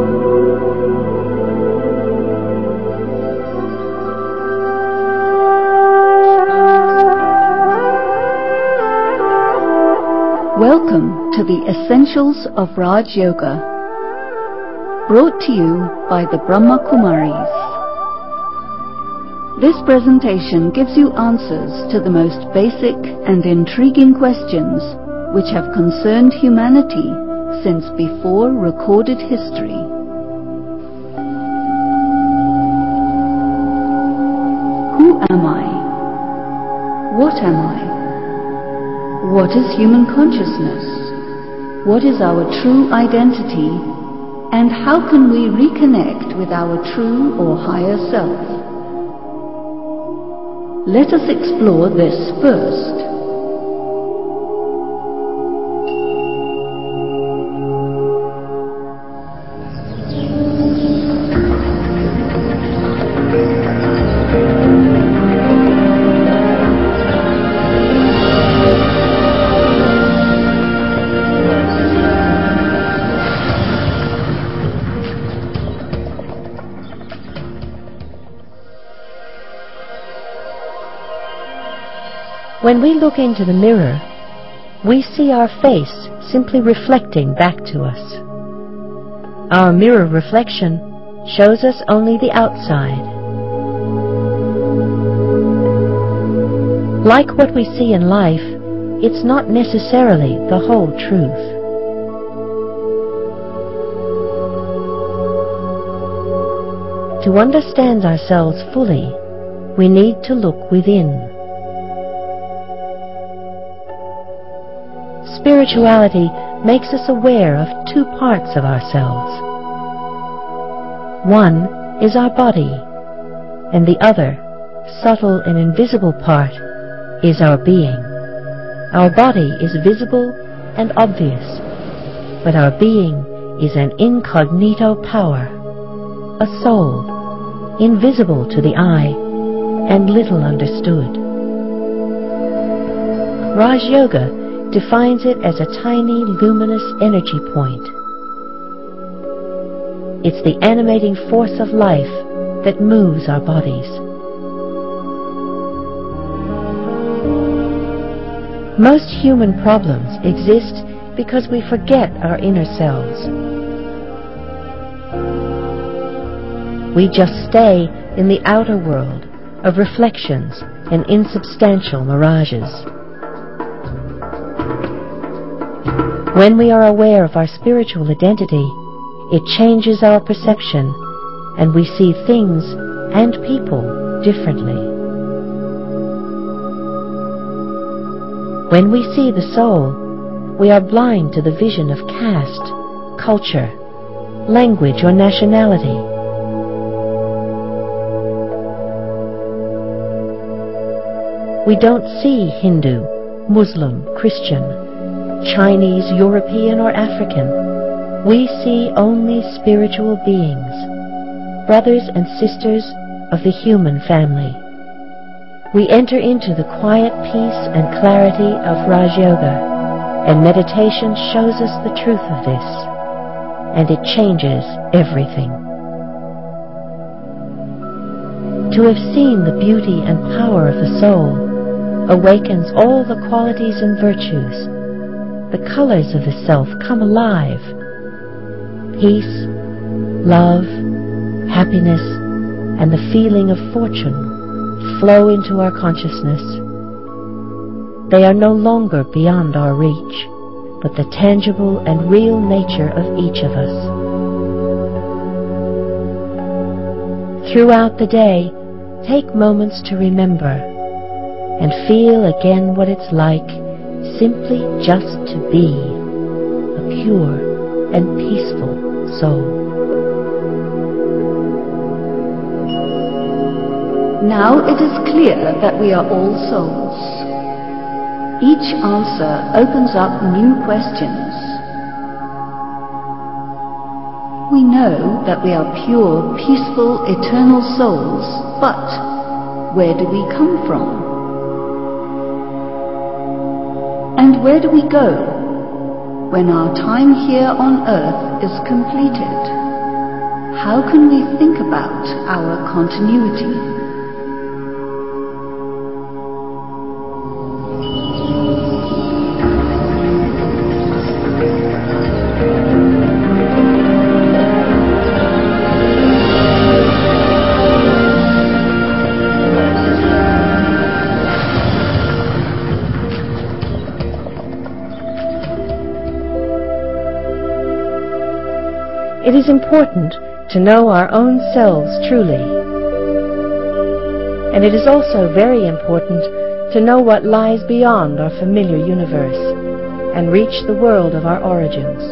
Welcome to the Essentials of Raj Yoga, brought to you by the Brahma Kumaris. This presentation gives you answers to the most basic and intriguing questions which have concerned humanity since before recorded history. Who am I? What am I? What is human consciousness? What is our true identity? And how can we reconnect with our true or higher self? Let us explore this first. When we look into the mirror, we see our face simply reflecting back to us. Our mirror reflection shows us only the outside. Like what we see in life, it's not necessarily the whole truth. To understand ourselves fully, we need to look within. Spirituality makes us aware of two parts of ourselves. One is our body, and the other, subtle and invisible part, is our being. Our body is visible and obvious, but our being is an incognito power, a soul, invisible to the eye and little understood. Raj Yoga defines it as a tiny luminous energy point. It's the animating force of life that moves our bodies. Most human problems exist because we forget our inner selves. We just stay in the outer world of reflections and insubstantial mirages. When we are aware of our spiritual identity, it changes our perception, and we see things and people differently. When we see the soul, we are blind to the vision of caste, culture, language, or nationality. We don't see Hindu, Muslim, Christian, Chinese, European, or African. We see only spiritual beings, brothers and sisters of the human family. We enter into the quiet peace and clarity of Raj Yoga, and meditation shows us the truth of this, and it changes everything. To have seen the beauty and power of the soul awakens all the qualities and virtues. The colors of the self come alive. Peace, love, happiness, and the feeling of fortune flow into our consciousness. They are no longer beyond our reach, but the tangible and real nature of each of us. Throughout the day, take moments to remember and feel again what it's like simply just to be a pure and peaceful soul. Now it is clear that we are all souls. Each answer opens up new questions. We know that we are pure, peaceful, eternal souls, but where do we come from? And where do we go when our time here on earth is completed? how can we think about our continuity? It is important to know our own selves truly. And it is also very important to know what lies beyond our familiar universe and reach the world of our origins.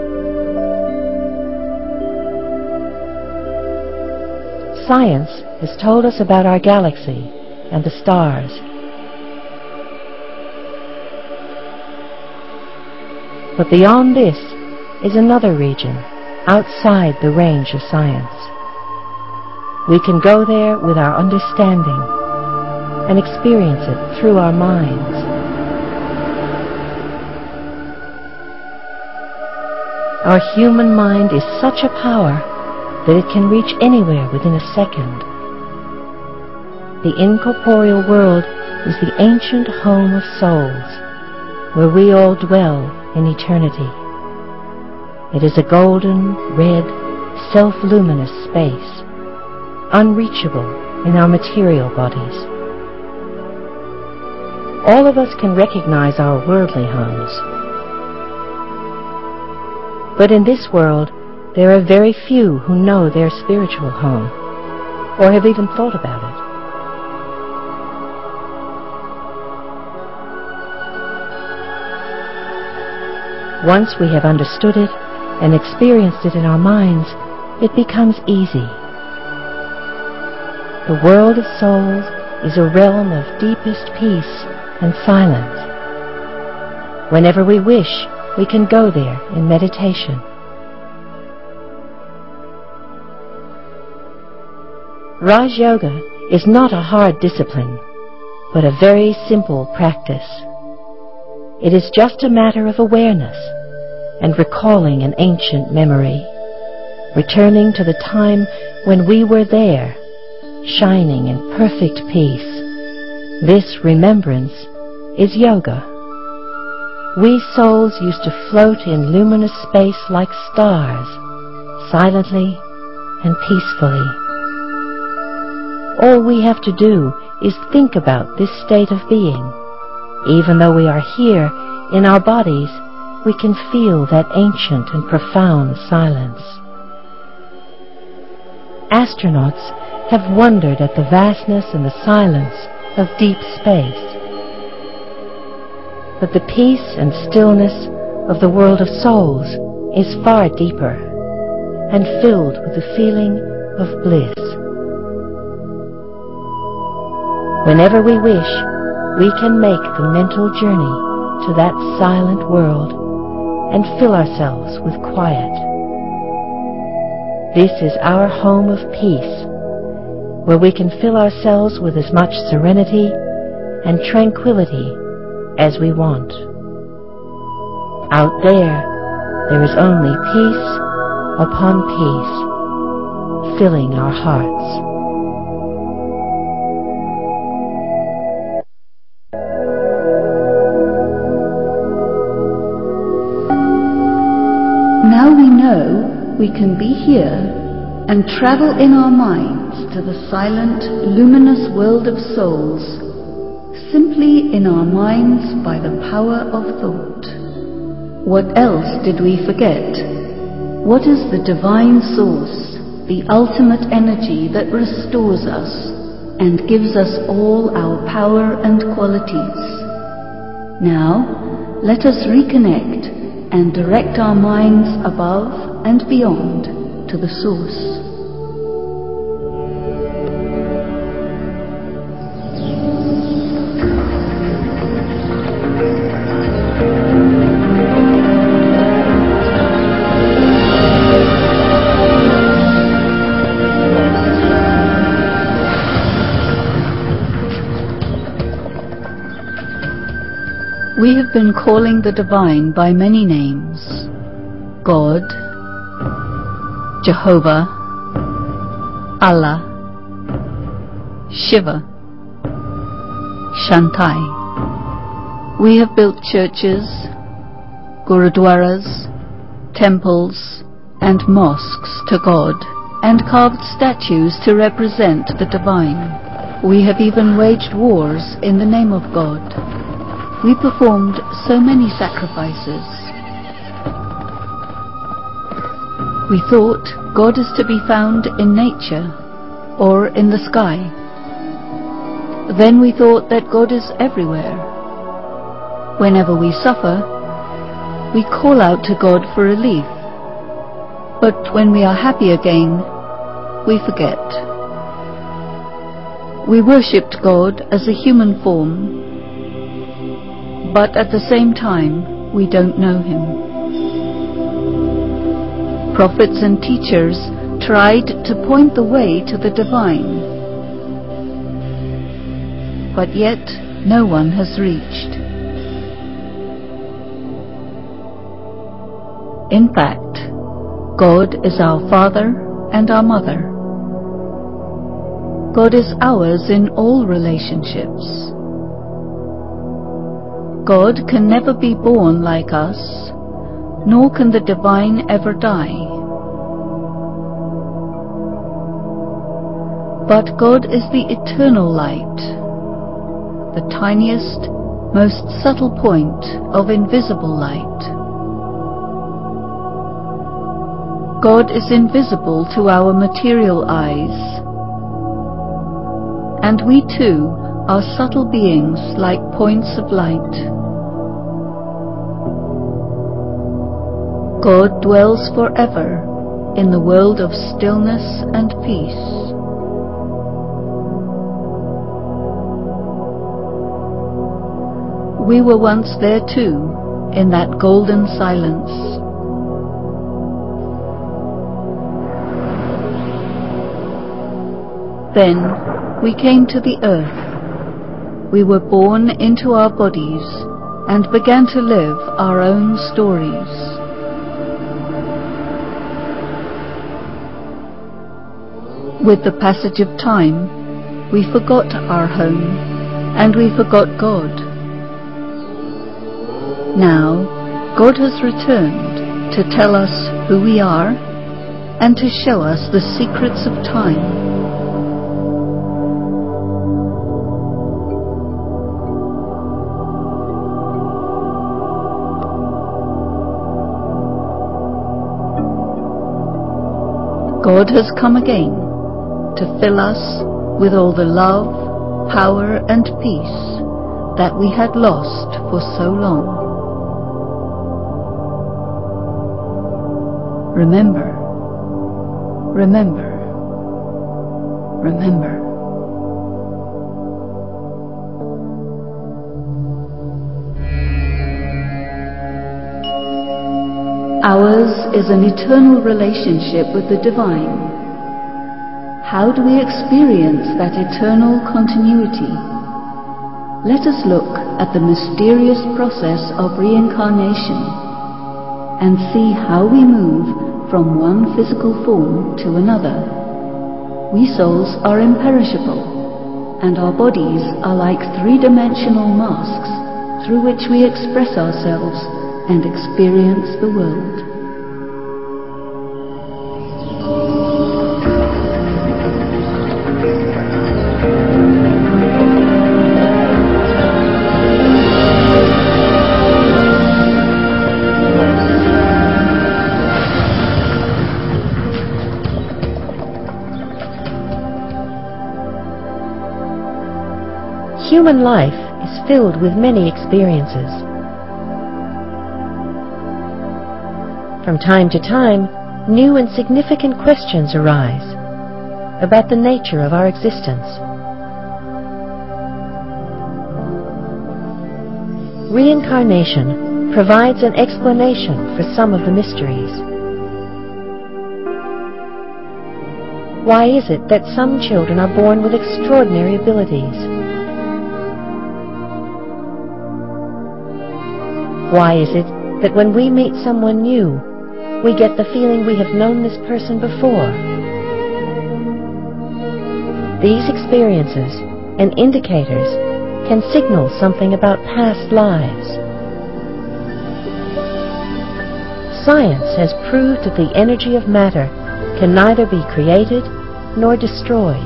Science has told us about our galaxy and the stars. But beyond this is another region, outside the range of science. We can go there with our understanding and experience it through our minds. Our human mind is such a power that it can reach anywhere within a second. The incorporeal world is the ancient home of souls, where we all dwell in eternity. It is a golden, red, self-luminous space, unreachable in our material bodies. All of us can recognize our worldly homes. But in this world, there are very few who know their spiritual home, or have even thought about it. Once we have understood it, and experienced it in our minds, it becomes easy. The world of souls is a realm of deepest peace and silence. Whenever we wish, we can go there in meditation. Raj Yoga is not a hard discipline, but a very simple practice. It is just a matter of awareness and recalling an ancient memory, returning to the time when we were there, shining in perfect peace. This remembrance is yoga. We souls used to float in luminous space like stars, silently and peacefully. All we have to do is think about this state of being. Even though we are here in our bodies, we can feel that ancient and profound silence. Astronauts have wondered at the vastness and the silence of deep space. But the peace and stillness of the world of souls is far deeper and filled with the feeling of bliss. Whenever we wish, we can make the mental journey to that silent world and fill ourselves with quiet. This is our home of peace, where we can fill ourselves with as much serenity and tranquility as we want. Out there is only peace upon peace, filling our hearts. Now we know we can be here and travel in our minds to the silent, luminous world of souls, simply in our minds by the power of thought. What else did we forget? What is the divine source, the ultimate energy that restores us and gives us all our power and qualities? Now, let us reconnect and direct our minds above and beyond to the source. We have been calling the divine by many names: God, Jehovah, Allah, Shiva, Shantai. We have built churches, gurudwaras, temples and mosques to God, and carved statues to represent the divine. We have even waged wars in the name of God. We performed so many sacrifices. We thought God is to be found in nature or in the sky. Then we thought that God is everywhere. Whenever we suffer, we call out to God for relief. But when we are happy again, we forget. We worshipped God as a human form, but at the same time, we don't know Him. Prophets and teachers tried to point the way to the divine, but yet no one has reached. In fact, God is our Father and our Mother. God is ours in all relationships. God can never be born like us, nor can the divine ever die. But God is the eternal light, the tiniest, most subtle point of invisible light. God is invisible to our material eyes, and we too are subtle beings like points of light. God dwells forever in the world of stillness and peace. We were once there too, in that golden silence. Then we came to the earth. We were born into our bodies and began to live our own stories. With the passage of time, we forgot our home and we forgot God. Now, God has returned to tell us who we are and to show us the secrets of time. God has come again to fill us with all the love, power and peace that we had lost for so long. Remember, remember, remember. Ours is an eternal relationship with the divine. How do we experience that eternal continuity? Let us look at the mysterious process of reincarnation and see how we move from one physical form to another. We souls are imperishable, and our bodies are like three-dimensional masks through which we express ourselves and experience the world. Human life is filled with many experiences. From time to time, new and significant questions arise about the nature of our existence. Reincarnation provides an explanation for some of the mysteries. Why is it that some children are born with extraordinary abilities? Why is it that when we meet someone new, we get the feeling we have known this person before? These experiences and indicators can signal something about past lives. Science has proved that the energy of matter can neither be created nor destroyed.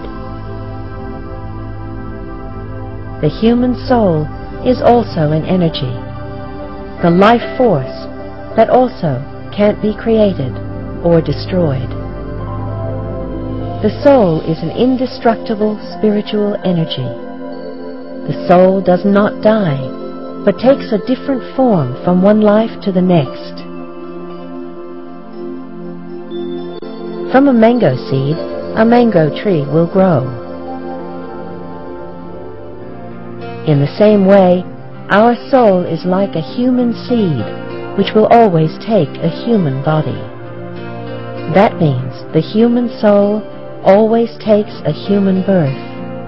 The human soul is also an energy, the life force that also can't be created or destroyed. The soul is an indestructible spiritual energy. The soul does not die, but takes a different form from one life to the next. From a mango seed, a mango tree will grow. In the same way, our soul is like a human seed, which will always take a human body. That means the human soul always takes a human birth.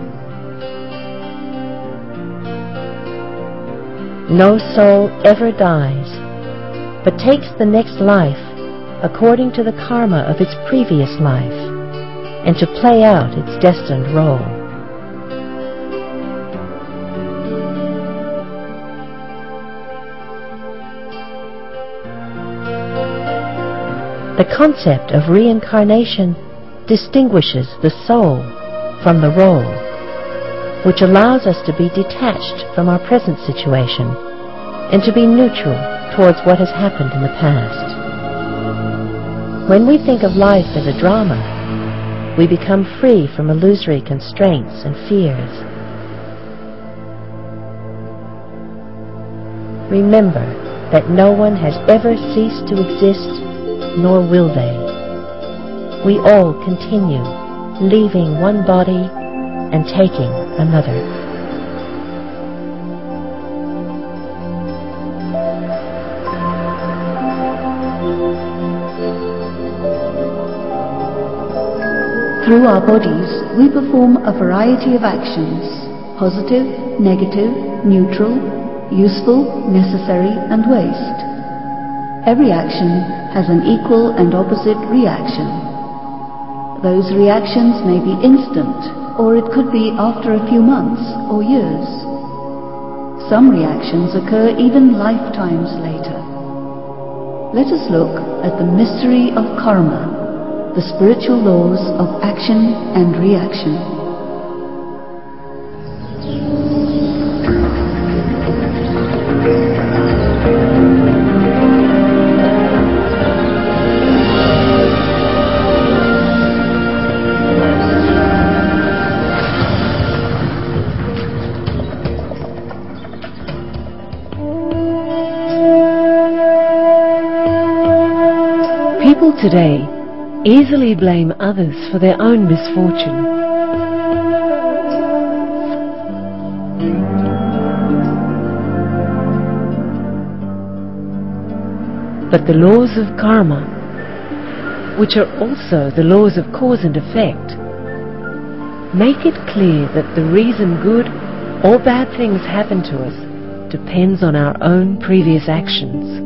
No soul ever dies, but takes the next life according to the karma of its previous life, and to play out its destined role. The concept of reincarnation distinguishes the soul from the role, which allows us to be detached from our present situation and to be neutral towards what has happened in the past. When we think of life as a drama, we become free from illusory constraints and fears. Remember that no one has ever ceased to exist, nor will they. We all continue, leaving one body and taking another. Through our bodies, we perform a variety of actions: positive, negative, neutral, useful, necessary, and waste. Every action has an equal and opposite reaction. Those reactions may be instant, or it could be after a few months or years. Some reactions occur even lifetimes later. Let us look at the mystery of karma, the spiritual laws of action and reaction. People today easily blame others for their own misfortune. But the laws of karma, which are also the laws of cause and effect, make it clear that the reason good or bad things happen to us depends on our own previous actions.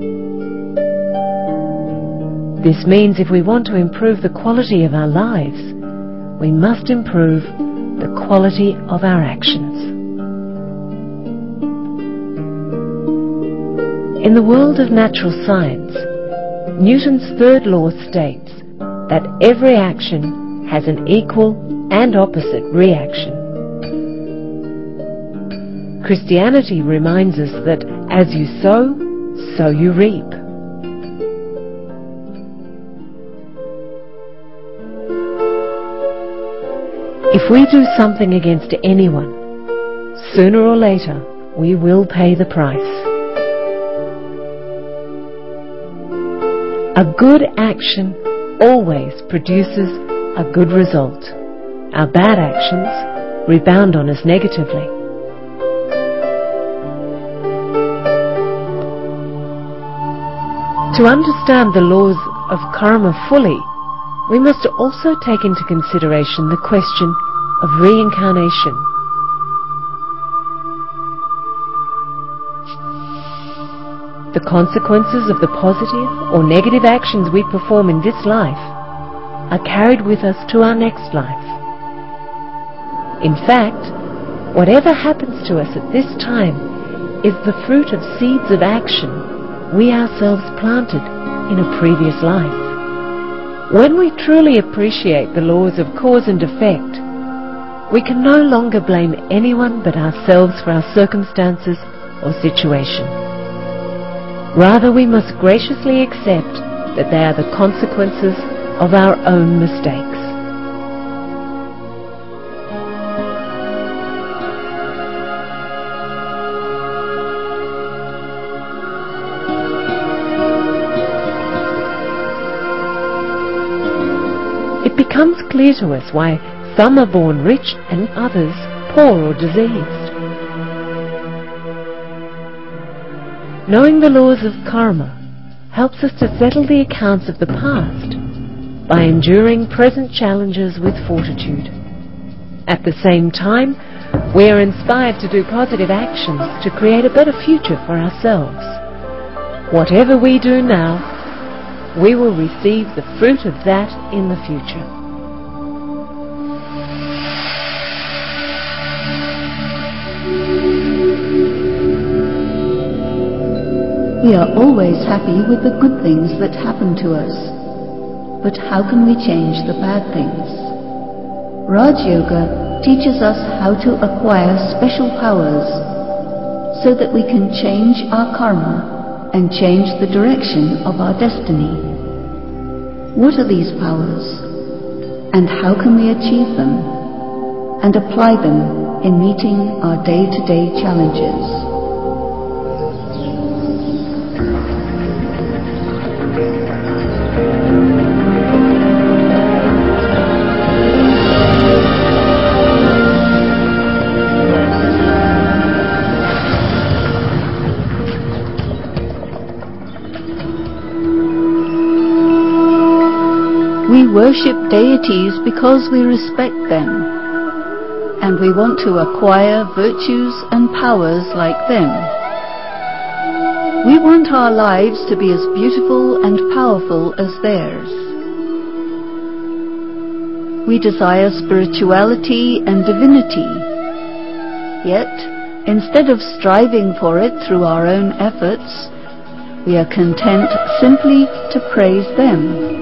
This means if we want to improve the quality of our lives, we must improve the quality of our actions. In the world of natural science, Newton's third law states that every action has an equal and opposite reaction. Christianity reminds us that as you sow, so you reap. If we do something against anyone, sooner or later we will pay the price. A good action always produces a good result. Our bad actions rebound on us negatively. To understand the laws of karma fully, we must also take into consideration the question of reincarnation. The consequences of the positive or negative actions we perform in this life are carried with us to our next life. In fact, whatever happens to us at this time is the fruit of seeds of action we ourselves planted in a previous life. When we truly appreciate the laws of cause and effect, we can no longer blame anyone but ourselves for our circumstances or situation. Rather, we must graciously accept that they are the consequences of our own mistakes. It becomes clear to us why some are born rich and others poor or diseased. Knowing the laws of karma helps us to settle the accounts of the past by enduring present challenges with fortitude. At the same time, we are inspired to do positive actions to create a better future for ourselves. Whatever we do now, we will receive the fruit of that in the future. We are always happy with the good things that happen to us. But how can we change the bad things? Raj Yoga teaches us how to acquire special powers so that we can change our karma and change the direction of our destiny. What are these powers? And how can we achieve them and apply them in meeting our day-to-day challenges? We worship deities because we respect them, and we want to acquire virtues and powers like them. We want our lives to be as beautiful and powerful as theirs. We desire spirituality and divinity, yet, instead of striving for it through our own efforts, we are content simply to praise them.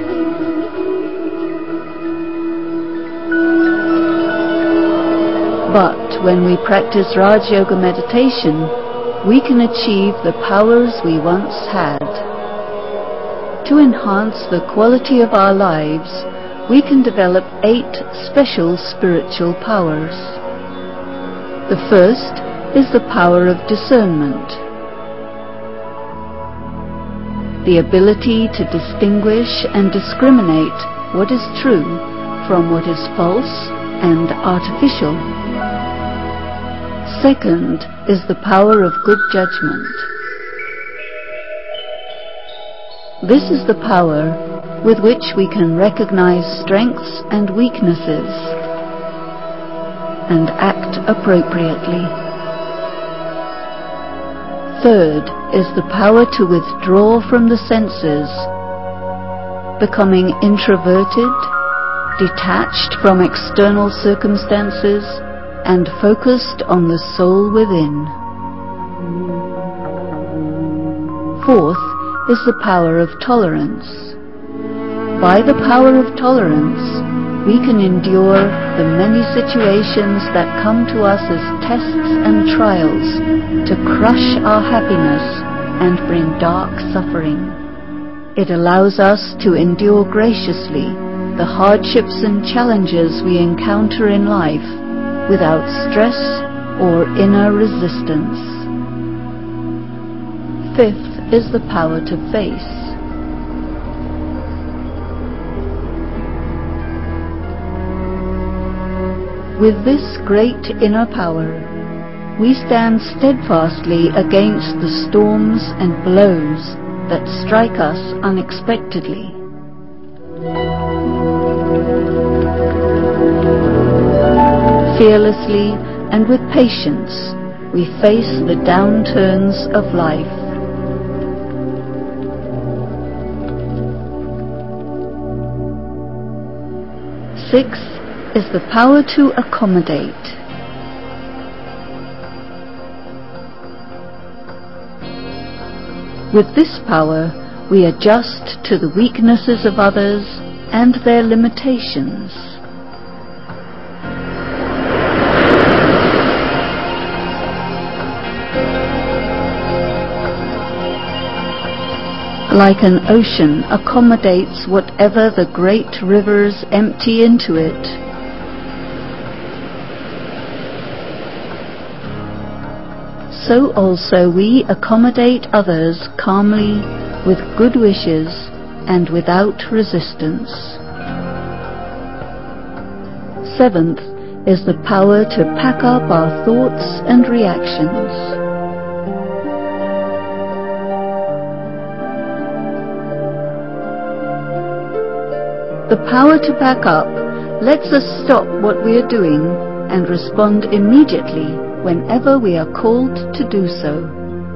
But when we practice Raj Yoga meditation, we can achieve the powers we once had. To enhance the quality of our lives, we can develop 8 special spiritual powers. The first is the power of discernment, the ability to distinguish and discriminate what is true from what is false and artificial. Second is the power of good judgment. This is the power with which we can recognize strengths and weaknesses and act appropriately. Third is the power to withdraw from the senses, becoming introverted, detached from external circumstances, and focused on the soul within. Fourth is the power of tolerance. By the power of tolerance, we can endure the many situations that come to us as tests and trials to crush our happiness and bring dark suffering. It allows us to endure graciously the hardships and challenges we encounter in life without stress or inner resistance. Fifth is the power to face. With this great inner power, we stand steadfastly against the storms and blows that strike us unexpectedly. Fearlessly and with patience, we face the downturns of life. Sixth is the power to accommodate. With this power, we adjust to the weaknesses of others and their limitations. Like an ocean accommodates whatever the great rivers empty into it. So also we accommodate others calmly, with good wishes and without resistance. Seventh is the power to pack up our thoughts and reactions. The power to pack up lets us stop what we are doing and respond immediately whenever we are called to do so.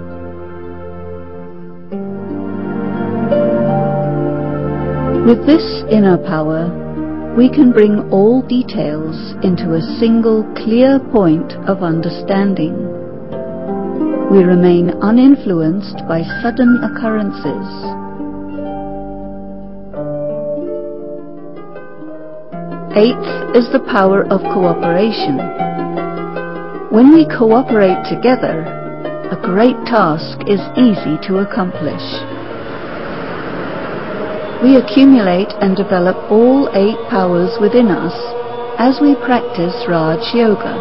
With this inner power, we can bring all details into a single clear point of understanding. We remain uninfluenced by sudden occurrences. Eighth is the power of cooperation. When we cooperate together, a great task is easy to accomplish. We accumulate and develop all 8 powers within us as we practice Raj Yoga.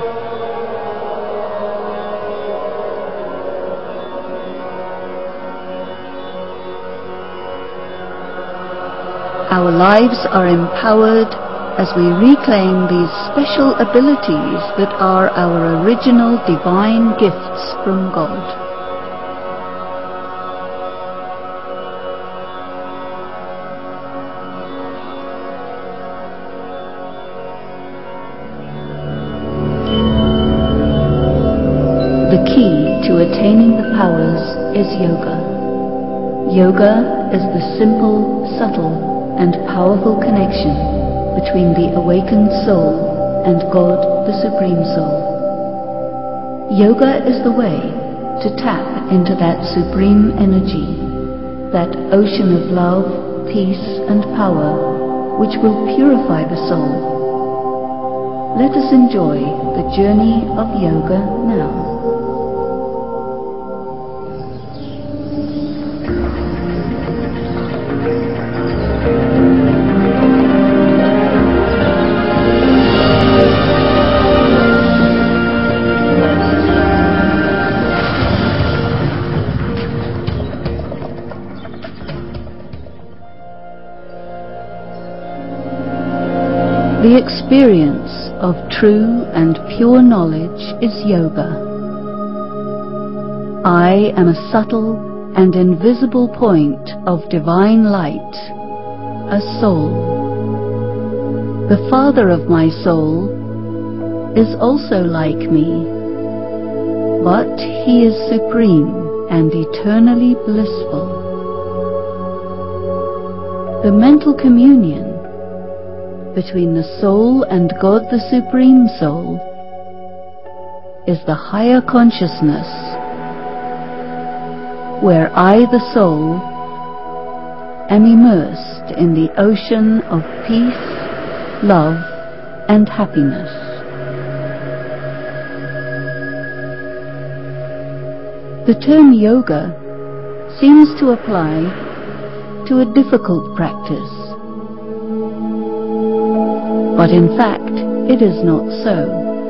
Our lives are empowered as we reclaim these special abilities that are our original divine gifts from God. The key to attaining the powers is yoga. Yoga is the simple, subtle, and powerful connection between the awakened soul and God, the Supreme Soul. Yoga is the way to tap into that supreme energy, that ocean of love, peace, and power, which will purify the soul. Let us enjoy the journey of yoga now. The experience of true and pure knowledge is yoga. I am a subtle and invisible point of divine light, a soul. The Father of my soul is also like me, but he is supreme and eternally blissful. The mental communion between the soul and God, the Supreme Soul, is the higher consciousness, where I, the soul, am immersed in the ocean of peace, love, and happiness. The term yoga seems to apply to a difficult practice, but in fact it is not so.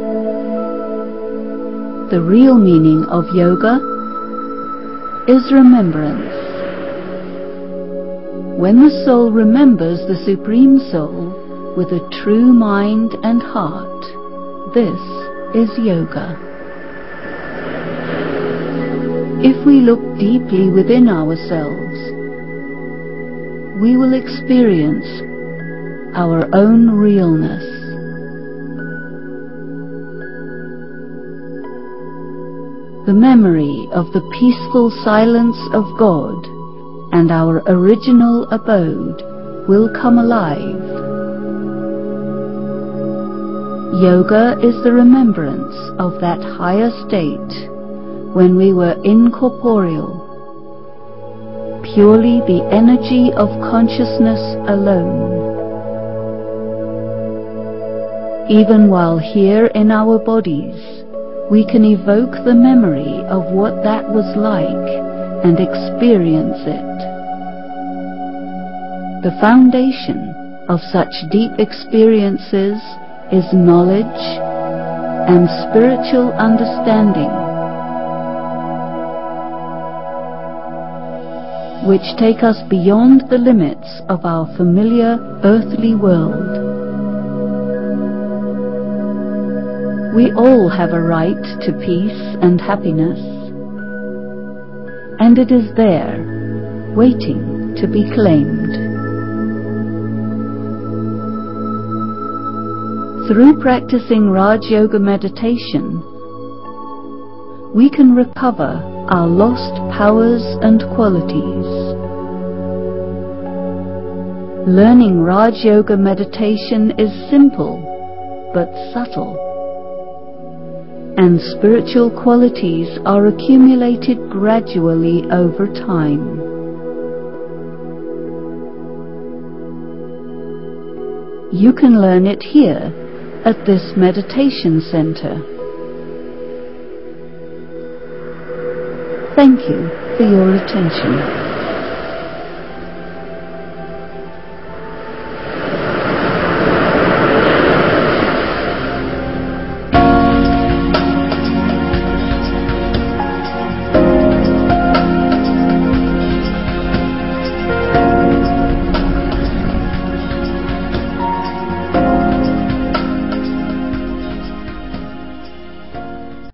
The real meaning of yoga is remembrance. When the soul remembers the Supreme Soul with a true mind and heart, this is yoga. If we look deeply within ourselves, we will experience our own realness. The memory of the peaceful silence of God and our original abode will come alive. Yoga is the remembrance of that higher state when we were incorporeal, purely the energy of consciousness alone. Even while here in our bodies, we can evoke the memory of what that was like and experience it. The foundation of such deep experiences is knowledge and spiritual understanding, which take us beyond the limits of our familiar earthly world. We all have a right to peace and happiness, and it is there, waiting to be claimed. Through practicing Raj Yoga meditation, we can recover our lost powers and qualities. Learning Raj Yoga meditation is simple but subtle, and spiritual qualities are accumulated gradually over time. You can learn it here at this meditation center. Thank you for your attention.